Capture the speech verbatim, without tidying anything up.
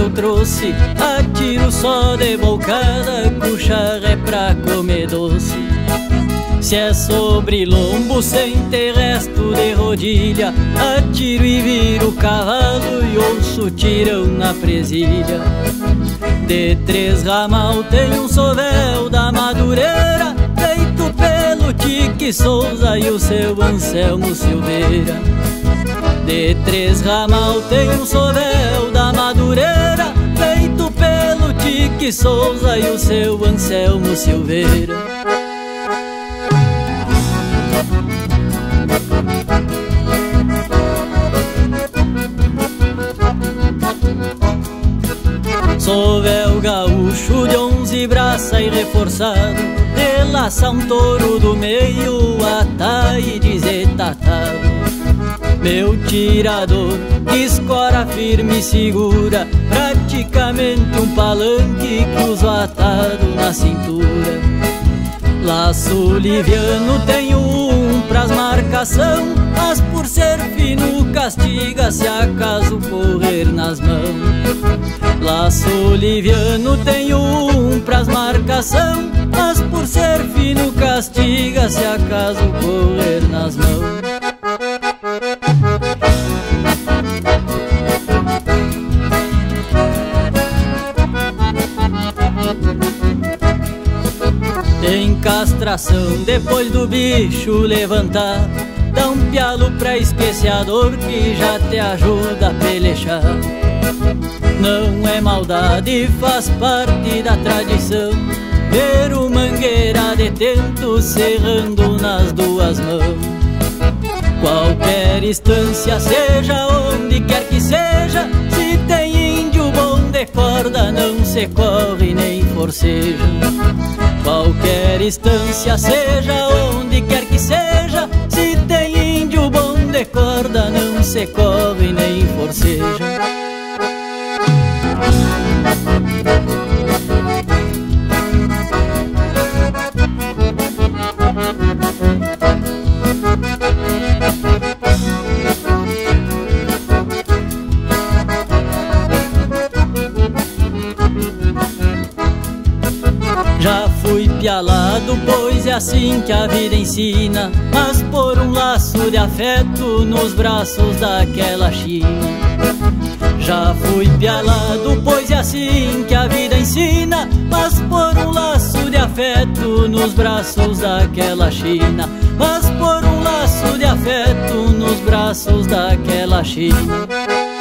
eu trouxe, atiro só de bocada, cucharra é pra comer doce. Se é sobre lombo sem ter resto de rodilha, atiro e viro o cavalo e ouço tirão na presilha. De três ramal tem um sovel da Madureira, feito pelo Tique Souza e o seu Anselmo Silveira. De três ramal tem um sovel da Madureira, feito pelo Tique Souza e o seu Anselmo Silveira. Sovel gaúcho de onze braça e reforçado, relaça um touro do meio, ata e desetatado. Meu tirador escora firme e segura, praticamente um palanque, cruzo atado na cintura. Laço liviano tenho um pras marcação, mas por ser fino castiga se acaso correr nas mãos. Laço liviano tenho um pras marcação, mas por ser fino castiga se acaso correr nas mãos. Tem castração depois do bicho levantar, dá um pialo pra esquecer a dor que já te ajuda a pelechar. Não é maldade, faz parte da tradição, ver o mangueira de tento serrando nas duas mãos. Qualquer estância, seja onde quer que seja, se tem índio bom de corda, não se corre nem forceja. Qualquer estância, seja onde quer que seja, se tem índio bom de corda, não se corre nem forceja. Já fui pialado, pois é assim que a vida ensina, mas por um laço de afeto nos braços daquela China. Já fui pialado, pois é assim que a vida ensina, mas por um laço de afeto nos braços daquela China. Mas por um laço de afeto nos braços daquela China.